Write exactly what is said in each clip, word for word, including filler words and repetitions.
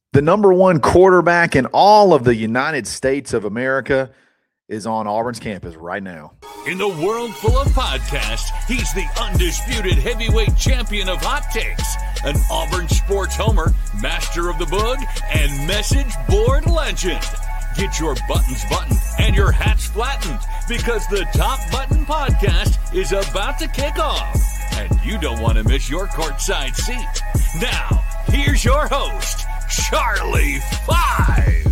The number one quarterback in all of the United States of America is on Auburn's campus right now. In the world full of podcasts, he's the undisputed heavyweight champion of hot takes, an Auburn sports homer, master of the boog, and message board legend. Get your buttons buttoned and your hats flattened because the Top Button Podcast is about to kick off. And you don't want to miss your courtside seat. Now, here's your host, Charlie Five.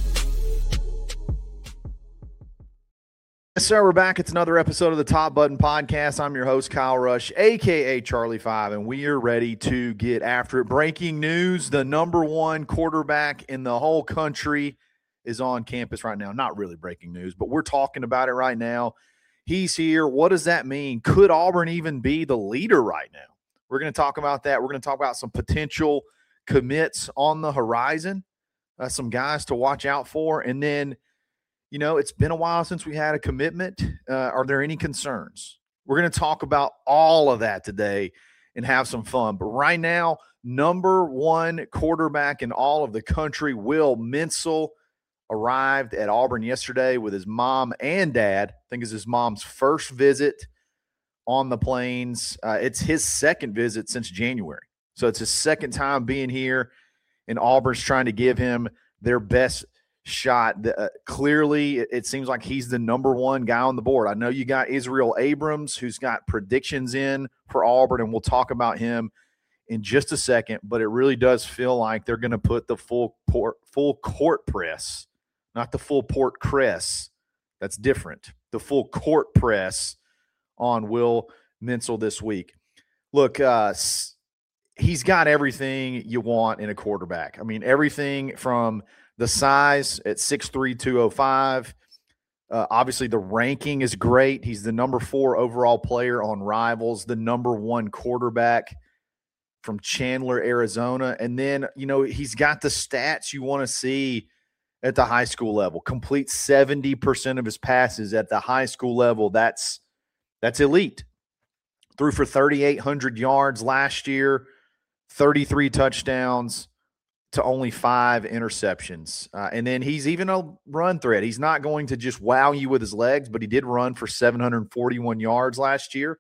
Yes, sir. We're back. It's another episode of the Top Button Podcast. I'm your host, Kyle Rush, a k a. Charlie Five, and we are ready to get after it. Breaking news, the number one quarterback in the whole country is on campus right now. Not really breaking news, but we're talking about it right now. He's here. What does that mean? Could Auburn even be the leader right now? We're going to talk about that. We're going to talk about some potential commits on the horizon, uh, some guys to watch out for. And then, you know, it's been a while since we had a commitment. Uh, are there any concerns? We're going to talk about all of that today and have some fun. But right now, number one quarterback in all of the country, Will Minsel, arrived at Auburn yesterday with his mom and dad. I think it's his mom's first visit on the plains. Uh, it's his second visit since January. So it's his second time being here, and Auburn's trying to give him their best shot. Uh, clearly, it, it seems like he's the number one guy on the board. I know you got Israel Abrams, who's got predictions in for Auburn, and we'll talk about him in just a second, but it really does feel like they're going to put the full port, full court press, not the full port cress. That's different. The full court press on Will Minsel this week. Look, uh, he's got everything you want in a quarterback. I mean, everything from the size at six three, two oh five. Uh, obviously, the ranking is great. He's the number four overall player on Rivals, the number one quarterback from Chandler, Arizona. And then, you know, he's got the stats you want to see at the high school level. Complete seventy percent of his passes at the high school level. That's that's elite. Threw for thirty-eight hundred yards last year, thirty-three touchdowns to only five interceptions. Uh, and then he's even a run threat. He's not going to just wow you with his legs, but he did run for seven hundred forty-one yards last year.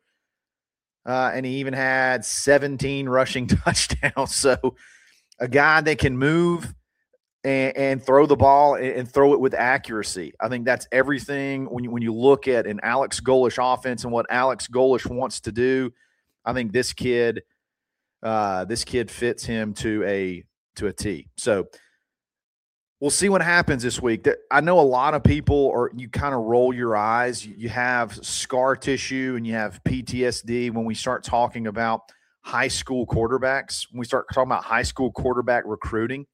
Uh, and he even had seventeen rushing touchdowns. So a guy that can move and, and throw the ball and, and throw it with accuracy. I think that's everything when you, when you look at an Alex Golesh offense and what Alex Golesh wants to do. I think this kid, uh, this kid fits him to a to a T. So we'll see what happens this week. I know a lot of people are, you kind of roll your eyes. You have scar tissue and you have P T S D when we start talking about high school quarterbacks, when we start talking about high school quarterback recruiting,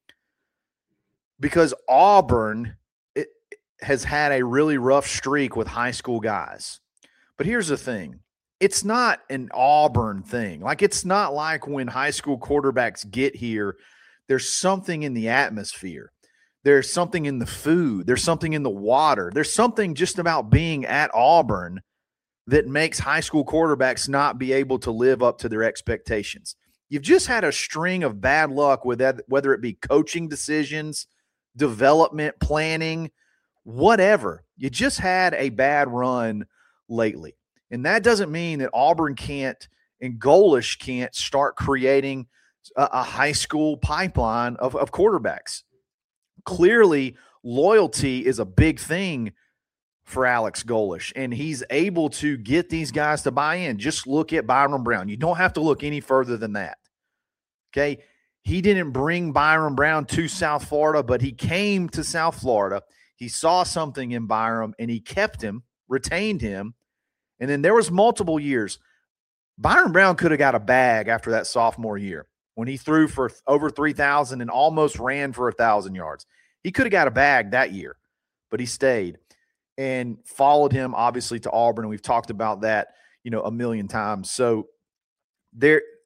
because Auburn it, has had a really rough streak with high school guys. But here's the thing. It's not an Auburn thing. Like, it's not like when high school quarterbacks get here, there's something in the atmosphere. There's something in the food. There's something in the water. There's something just about being at Auburn that makes high school quarterbacks not be able to live up to their expectations. You've just had a string of bad luck with that, whether it be coaching decisions, development, planning, whatever. You just had a bad run lately. And that doesn't mean that Auburn can't and Golesh can't start creating a, a high school pipeline of, of quarterbacks. Clearly, loyalty is a big thing for Alex Golesh, and he's able to get these guys to buy in. Just look at Byron Brown. You don't have to look any further than that. Okay? He didn't bring Byron Brown to South Florida, but he came to South Florida. He saw something in Byron, and he kept him, retained him. And then there was multiple years. Byron Brown could have got a bag after that sophomore year when he threw for over three thousand and almost ran for one thousand yards. He could have got a bag that year, but he stayed and followed him, obviously, to Auburn. And we've talked about that, you know, a million times. So there –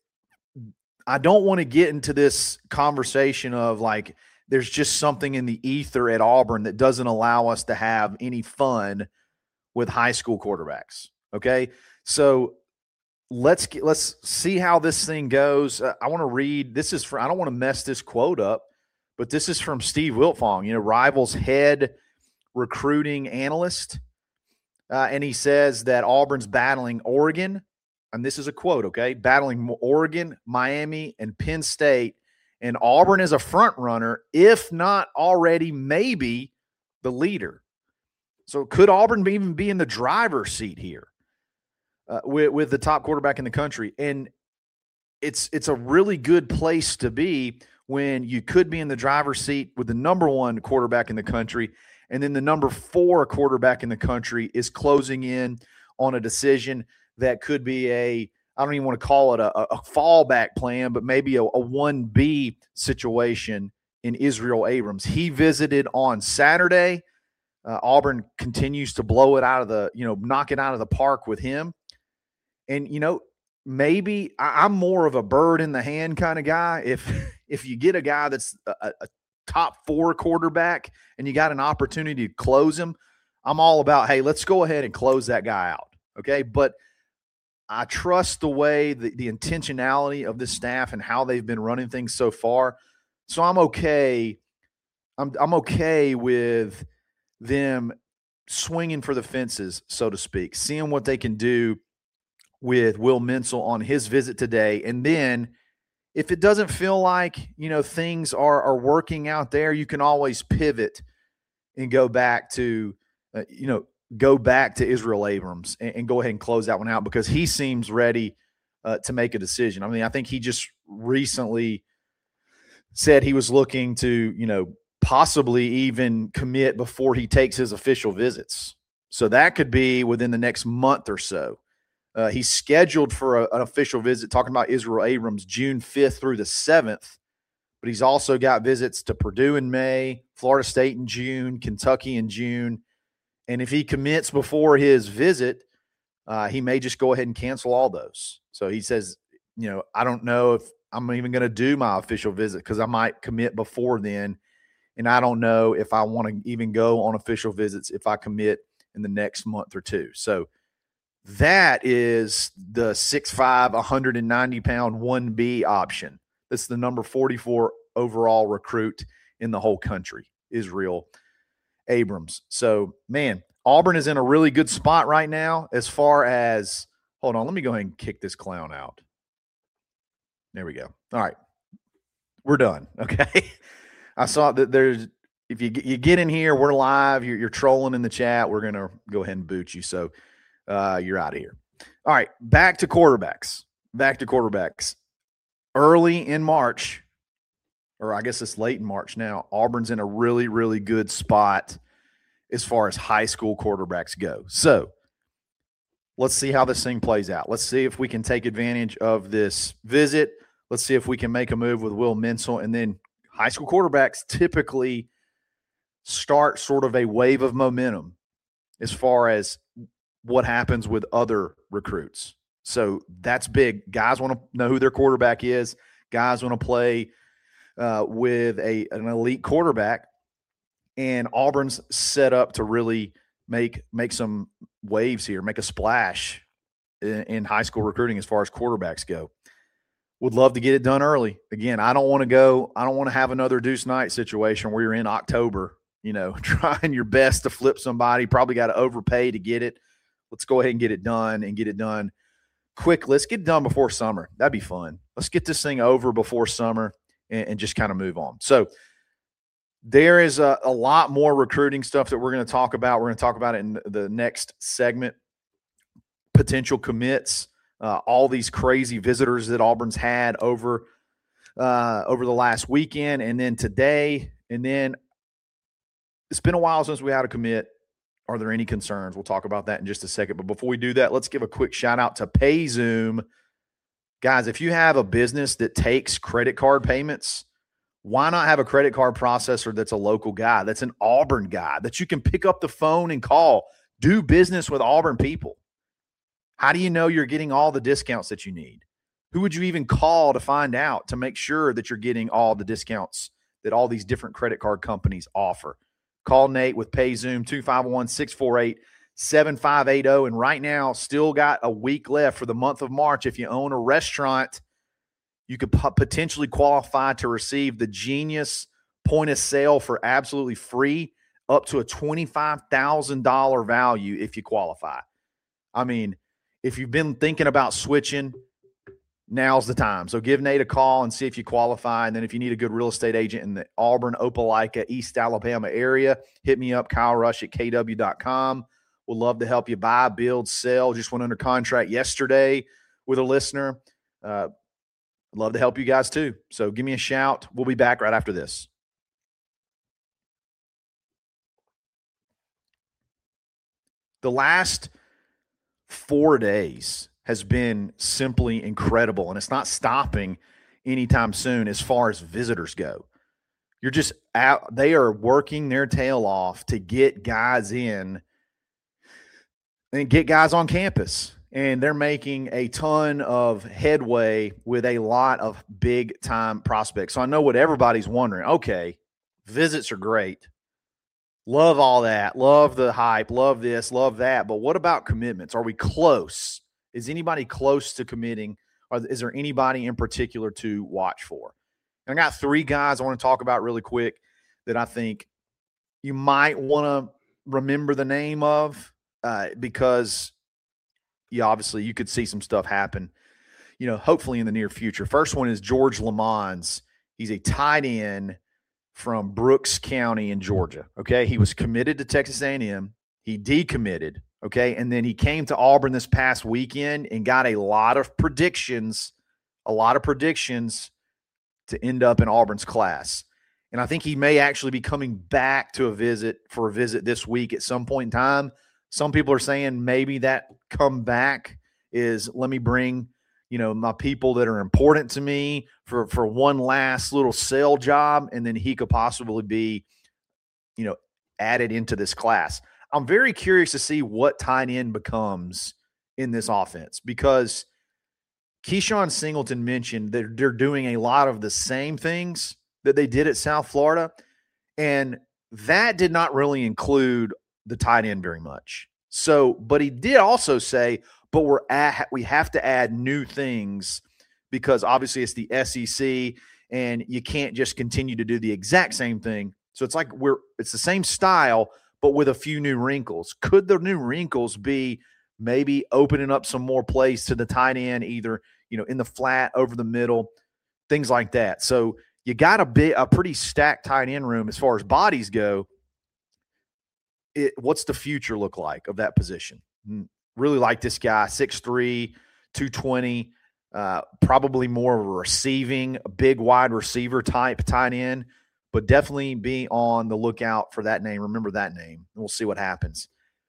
I don't want to get into this conversation of like there's just something in the ether at Auburn that doesn't allow us to have any fun with high school quarterbacks. Okay, so let's get, let's see how this thing goes. Uh, I want to read. This is for. I don't want to mess this quote up, but this is from Steve Wiltfong, you know, Rivals head recruiting analyst. Uh, and he says that Auburn's battling Oregon, and this is a quote, okay, battling Oregon, Miami, and Penn State, and Auburn is a front runner, if not already maybe the leader. So could Auburn even be in the driver's seat here uh, with, with the top quarterback in the country? And it's it's a really good place to be when you could be in the driver's seat with the number one quarterback in the country, and then the number four quarterback in the country is closing in on a decision that could be a, I don't even want to call it a, a fallback plan, but maybe a, a one B situation in Israel Abrams. He visited on Saturday. Uh, Auburn continues to blow it out of the, you know, knock it out of the park with him. And, you know, maybe I, I'm more of a bird in the hand kind of guy. If, if you get a guy that's a, a top four quarterback and you got an opportunity to close him, I'm all about, hey, let's go ahead and close that guy out. Okay. But I trust the way, the, the intentionality of this staff and how they've been running things so far. So I'm okay. I'm I'm okay with them swinging for the fences, so to speak, seeing what they can do with Will Menzel on his visit today. And then if it doesn't feel like, you know, things are, are working out there, you can always pivot and go back to, uh, you know, go back to Israel Abrams and, and go ahead and close that one out, because he seems ready uh, to make a decision. I mean, I think he just recently said he was looking to, you know, possibly even commit before he takes his official visits. So that could be within the next month or so. Uh, he's scheduled for a, an official visit, talking about Israel Abrams, June fifth through the seventh. But he's also got visits to Purdue in May, Florida State in June, Kentucky in June. And if he commits before his visit, uh, he may just go ahead and cancel all those. So he says, you know, I don't know if I'm even going to do my official visit because I might commit before then. And I don't know if I want to even go on official visits if I commit in the next month or two. So that is the six five, one hundred ninety pound one B option. That's the number forty-four overall recruit in the whole country, Israel Abrams. So, man, Auburn is in a really good spot right now as far as – hold on, let me go ahead and kick this clown out. There we go. All right. We're done, okay? I saw that there's – if you you get in here, we're live, you're, you're trolling in the chat, we're going to go ahead and boot you. So, uh, you're out of here. All right, back to quarterbacks. Back to quarterbacks. Early in March – or I guess it's late in March now, Auburn's in a really, really good spot as far as high school quarterbacks go. So let's see how this thing plays out. Let's see if we can take advantage of this visit. Let's see if we can make a move with Will Menzel. And then high school quarterbacks typically start sort of a wave of momentum as far as what happens with other recruits. So that's big. Guys want to know who their quarterback is. Guys want to play Uh, with a an elite quarterback, and Auburn's set up to really make make some waves here, make a splash in, in high school recruiting as far as quarterbacks go. Would love to get it done early. Again, I don't want to go. I don't want to have another Deuce Knight situation where you're in October, you know, trying your best to flip somebody. Probably got to overpay to get it. Let's go ahead and get it done and get it done quick. Let's get it done before summer. That'd be fun. Let's get this thing over before summer and, and just kind of move on. So there is a, a lot more recruiting stuff that we're going to talk about. We're going to talk about it in the next segment. Potential commits, uh, all these crazy visitors that Auburn's had over uh, over the last weekend, and then today. And then it's been a while since we had a commit. Are there any concerns? We'll talk about that in just a second. But before we do that, let's give a quick shout out to PayZoom. Guys, if you have a business that takes credit card payments, why not have a credit card processor that's a local guy, that's an Auburn guy, that you can pick up the phone and call, do business with Auburn people? How do you know you're getting all the discounts that you need? Who would you even call to find out, to make sure that you're getting all the discounts that all these different credit card companies offer? Call Nate with PayZoom, two five one, six four eight, seven five eight zero. And right now, still got a week left for the month of March. If you own a restaurant, you could p- potentially qualify to receive the Genius point of sale for absolutely free up to a twenty-five thousand dollars value if you qualify. I mean, if you've been thinking about switching, now's the time. So give Nate a call and see if you qualify. And then if you need a good real estate agent in the Auburn, Opelika, East Alabama area, hit me up, Kyle Rush at K W dot com. We'll love to help you buy, build, sell. Just went under contract yesterday with a listener. Uh, I'd love to help you guys too. So give me a shout. We'll be back right after this. The last four days has been simply incredible, and it's not stopping anytime soon as far as visitors go. You're just out. They are working their tail off to get guys in and get guys on campus, and they're making a ton of headway with a lot of big-time prospects. So I know what everybody's wondering. Okay, visits are great. Love all that. Love the hype. Love this. Love that. But what about commitments? Are we close? Is anybody close to committing? Or is there anybody in particular to watch for? And I got three guys I want to talk about really quick that I think you might want to remember the name of uh, because you obviously you could see some stuff happen, you know, hopefully in the near future. First one is George Lamons. He's a tight end from Brooks County in Georgia. Okay, he was committed to Texas A and M. He decommitted. Okay, and then he came to Auburn this past weekend and got a lot of predictions, a lot of predictions to end up in Auburn's class. And I think he may actually be coming back to a visit for a visit this week at some point in time. Some people are saying maybe that comeback is let me bring, you know, my people that are important to me for, for one last little sale job, and then he could possibly be, you know, added into this class. I'm very curious to see what tight end becomes in this offense because Keyshawn Singleton mentioned that they're doing a lot of the same things that they did at South Florida, and that did not really include the tight end very much. So, but he did also say, but we're at, we have to add new things because obviously it's the S E C and you can't just continue to do the exact same thing. So it's like we're it's the same style, but with a few new wrinkles. Could the new wrinkles be maybe opening up some more plays to the tight end, either, you know, in the flat, over the middle, things like that. So you got a bit, a pretty stacked tight end room as far as bodies go. It, what's the future look like of that position? Really like this guy, six three, two twenty, uh, probably more of a receiving, a big wide receiver type tight end, but definitely be on the lookout for that name. Remember that name, and we'll see what happens.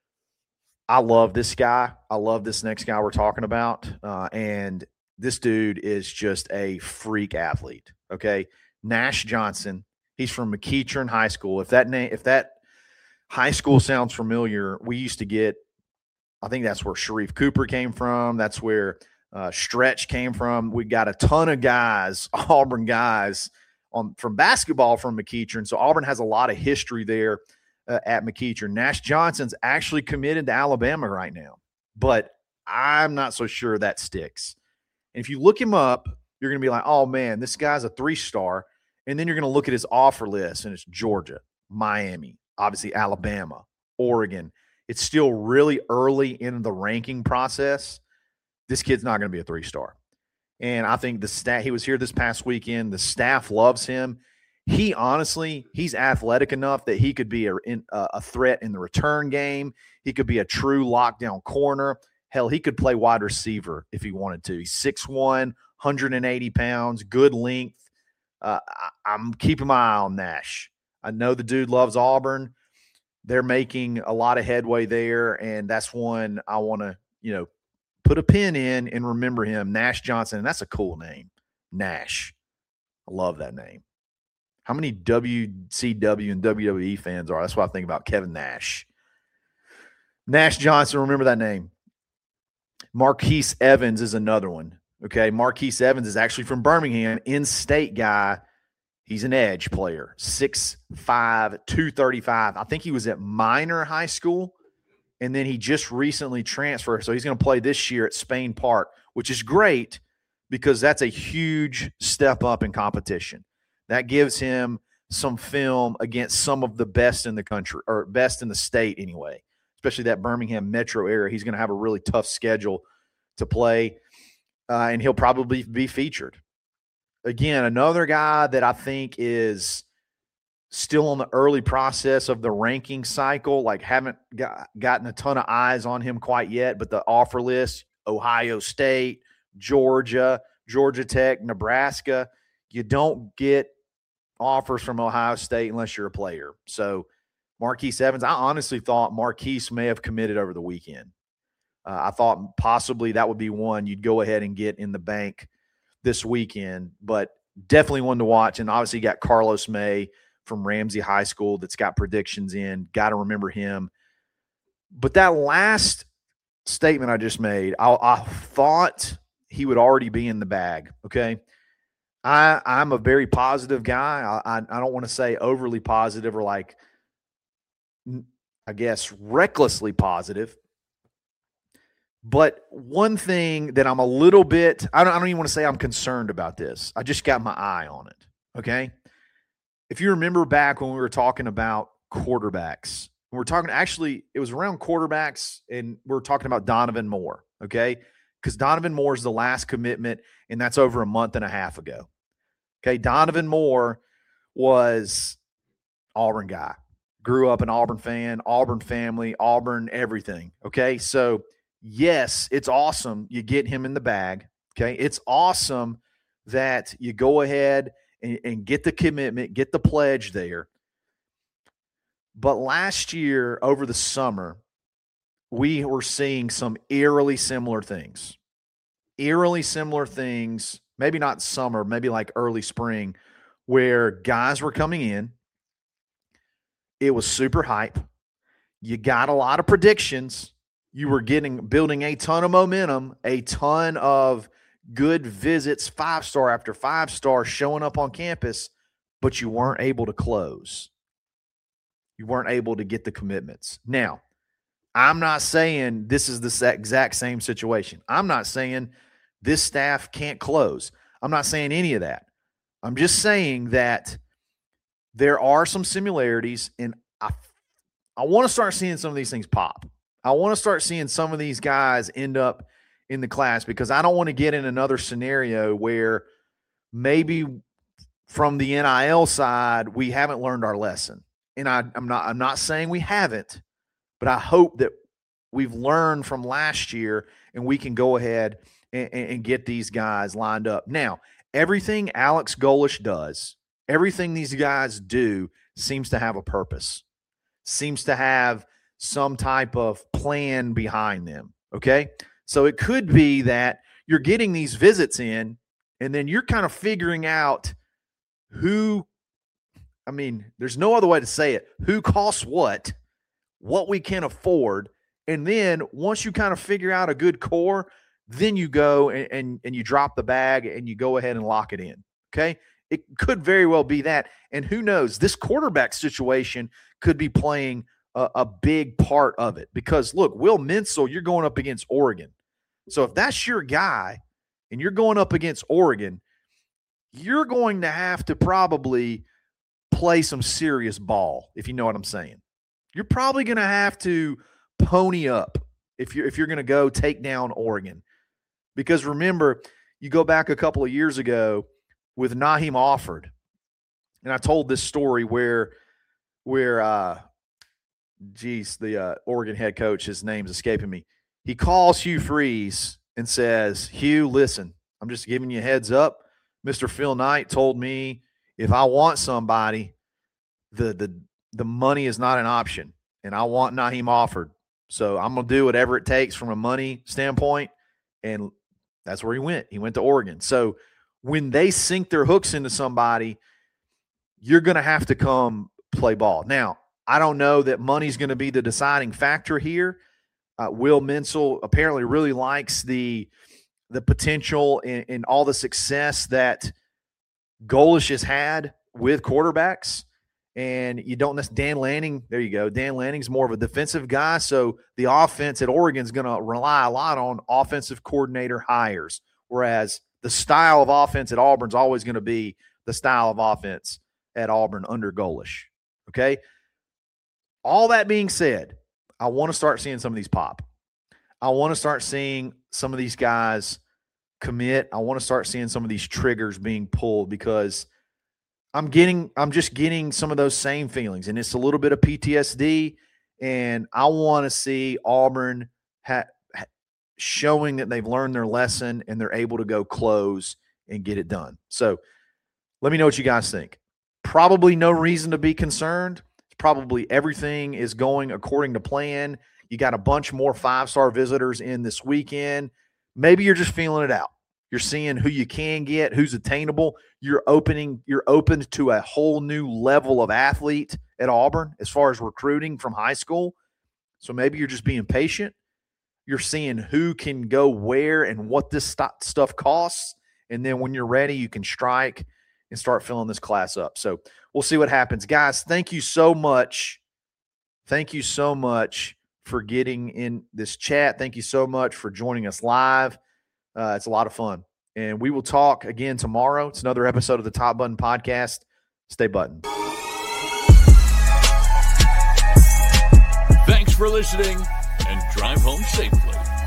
I love this guy. I love this next guy we're talking about, uh, and this dude is just a freak athlete, okay? Nash Johnson. He's from McEachern High School. If that name, if that high school sounds familiar, we used to get, I think that's where Sharif Cooper came from. That's where uh, Stretch came from. We got a ton of guys, Auburn guys, on from basketball from McEachern. So Auburn has a lot of history there uh, at McEachern. Nash Johnson's actually committed to Alabama right now, but I'm not so sure that sticks. And if you look him up, you're going to be like, oh, man, this guy's a three-star. And then you're going to look at his offer list, and it's Georgia, Miami, obviously Alabama, Oregon. It's still really early in the ranking process. This kid's not going to be a three-star. And I think the staff, he was here this past weekend. The staff loves him. He honestly, he's athletic enough that he could be a, in, a threat in the return game. He could be a true lockdown corner. Hell, he could play wide receiver if he wanted to. He's six one, one hundred eighty pounds, good length. Uh, I, I'm keeping my eye on Nash. I know the dude loves Auburn. They're making a lot of headway there, and that's one I want to, you know, put a pin in and remember him, Nash Johnson. And that's a cool name, Nash. I love that name. How many W C W and W W E fans are? That's what I think about Kevin Nash. Nash Johnson, remember that name. Marquise Evans is another one. Okay, Marquise Evans is actually from Birmingham, in-state guy. He's an edge player, six five, two thirty-five. I think he was at Minor High School, and then he just recently transferred. So he's going to play this year at Spain Park, which is great because that's a huge step up in competition. That gives him some film against some of the best in the country, or best in the state anyway, especially that Birmingham metro area. He's going to have a really tough schedule to play, uh, and he'll probably be featured. Again, another guy that I think is still on the early process of the ranking cycle, like haven't got, gotten a ton of eyes on him quite yet, but the offer list, Ohio State, Georgia, Georgia Tech, Nebraska, you don't get offers from Ohio State unless you're a player. So Marquise Evans, I honestly thought Marquise may have committed over the weekend. Uh, I thought possibly that would be one you'd go ahead and get in the bank this weekend, but definitely one to watch. And obviously you got Carlos May from Ramsey High School that's got predictions in. Got to remember him. But that last statement I just made, I, I thought he would already be in the bag, okay? I, I'm a very positive guy. I, I, I don't want to say overly positive or like, I guess, recklessly positive. But one thing that I'm a little bit, I don't, I don't even want to say I'm concerned about this. I just got my eye on it, okay? If you remember back when we were talking about quarterbacks, we were talking, actually, it was around quarterbacks, and we we're talking about Donovan Moore, okay? Because Donovan Moore is the last commitment, and that's over a month and a half ago. Okay, Donovan Moore was Auburn guy. Grew up an Auburn fan, Auburn family, Auburn everything, okay? So, yes, it's awesome you get him in the bag, okay? It's awesome that you go ahead and, and get the commitment, get the pledge there. But last year, over the summer, we were seeing some eerily similar things. Eerily similar things, maybe not summer, maybe like early spring, where guys were coming in. It was super hype. You got a lot of predictions. You were getting building a ton of momentum, a ton of good visits, five-star after five-star showing up on campus, but you weren't able to close. You weren't able to get the commitments. Now, I'm not saying this is the exact same situation. I'm not saying this staff can't close. I'm not saying any of that. I'm just saying that there are some similarities, and I, I want to start seeing some of these things pop. I want to start seeing some of these guys end up in the class, because I don't want to get in another scenario where maybe from the N I L side we haven't learned our lesson. And I, I'm not I'm not saying we haven't, but I hope that we've learned from last year and we can go ahead and, and get these guys lined up. Now, everything Alex Golesh does, everything these guys do seems to have a purpose, seems to have some type of plan behind them, okay? So it could be that you're getting these visits in, and then you're kind of figuring out who, I mean, there's no other way to say it, who costs what, what we can afford, and then once you kind of figure out a good core, then you go and, and, and you drop the bag and you go ahead and lock it in, okay? It could very well be that, and who knows, this quarterback situation could be playing a, a big part of it, because, look, Will Minsell, you're going up against Oregon. So if that's your guy and you're going up against Oregon, you're going to have to probably play some serious ball, if you know what I'm saying. You're probably going to have to pony up if you're, if you're going to go take down Oregon. Because remember, you go back a couple of years ago with Naheem Offord, and I told this story where, where uh, geez, the uh, Oregon head coach, his name's escaping me, he calls Hugh Freeze and says, Hugh, listen, I'm just giving you a heads up. Mister Phil Knight told me if I want somebody, the the the money is not an option, and I want Naheem Offord. So I'm going to do whatever it takes from a money standpoint, and that's where he went. He went to Oregon. So when they sink their hooks into somebody, you're going to have to come play ball. Now, I don't know that money's going to be the deciding factor here. Uh, Will Minsell apparently really likes the the potential and, and all the success that Golesh has had with quarterbacks. And you don't necessarily – Dan Lanning, there you go. Dan Lanning's more of a defensive guy, so the offense at Oregon is going to rely a lot on offensive coordinator hires, whereas the style of offense at Auburn is always going to be the style of offense at Auburn under Golish. Okay. All that being said, I want to start seeing some of these pop. I want to start seeing some of these guys commit. I want to start seeing some of these triggers being pulled because I'm getting, I'm just getting some of those same feelings, and it's a little bit of P T S D. And I want to see Auburn ha- ha- showing that they've learned their lesson and they're able to go close and get it done. So let me know what you guys think. Probably no reason to be concerned. Probably everything is going according to plan. You got a bunch more five-star visitors in this weekend. Maybe you're just feeling it out. You're seeing who you can get, who's attainable. You're opening, you're open to a whole new level of athlete at Auburn as far as recruiting from high school. So maybe you're just being patient. You're seeing who can go where and what this st- stuff costs. And then when you're ready, you can strike and start filling this class up. So we'll see what happens. Guys, thank you so much. Thank you so much for getting in this chat. Thank you so much for joining us live. Uh, it's a lot of fun. And we will talk again tomorrow. It's another episode of the Top Button Podcast. Stay buttoned. Thanks for listening, and drive home safely.